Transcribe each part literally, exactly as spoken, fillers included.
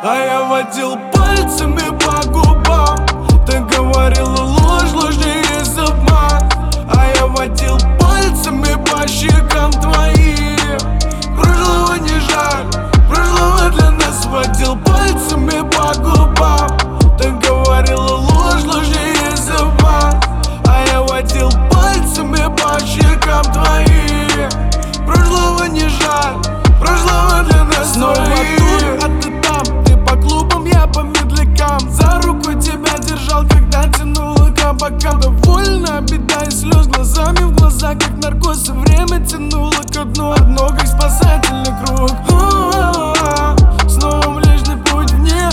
А я водил пальцами по губам. Ты говорила ложь, ложь не есть обман. А я водил пальцами по щекам твоим. Прошлого не жаль, прошлого для нас. Водил пальцами по губам. Ты говорила ложь, ложь не есть обман. А я водил пальцами по щекам твоим. Прошлого не жаль, прошлого для нас. Снова тут, а ты там, ты по клубам, я по медлякам. За руку тебя держал, когда тянула к бокам. Довольно беда и слез глазами в глаза, как наркоз. И время тянуло ко дну, одно как спасательный круг. Снова млечный путь вне.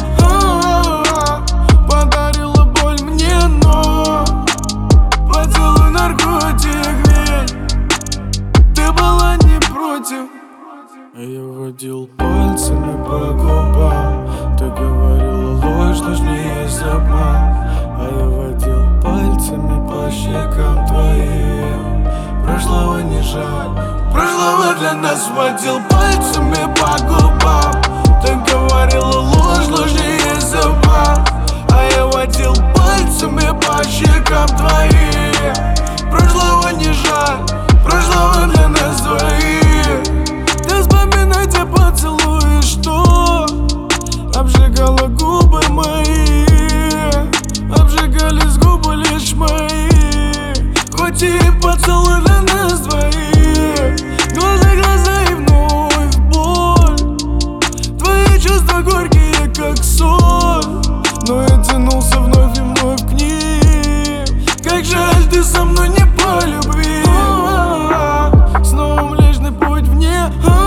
Подарила боль мне, но поцелуй наркотик, ведь ты была не против. А я водил пальцами по губам. Ты говорила ложь, ложь не есть обман. А я водил пальцами по щекам твоим. Прошлого не жаль, прошлого для нас. Водил пальцами по губам. Ты говорила ложь, ложь не есть обман. А я водил пальцами по щекам твоим. Прошлого не жаль, прошлого для нас двоих. Ты вспоминай те поцелуи, что обжигала губы мои. Обжигались губы лишь мои. Хоть и поцелуй для нас двоих. Глаза, глаза и вновь боль. Твои чувства горькие, как соль. Но я тянулся вновь и вновь к ним. Как жаль, ты со мной не по любви. Снова млечный путь вне.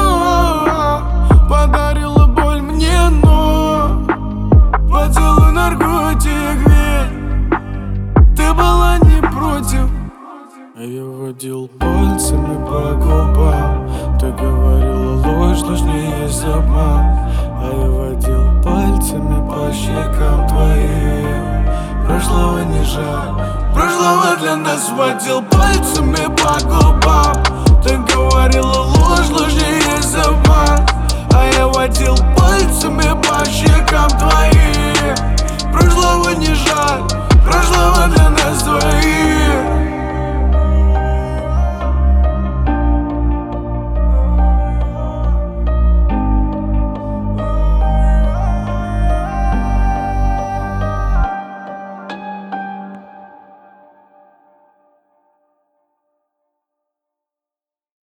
Подарила боль мне, но поцелуй наркотик, ведь ты была не против. А я водил пальцами по губам. Ты говорила ложь, ложь не есть обман. А я водил пальцами по щекам твоим. Прошлого не жаль, прошлого для нас. Водил пальцами по губам. Ты говорила ложь, ложь не есть обман. А я водил пальцами по щекам твоим. Прошлого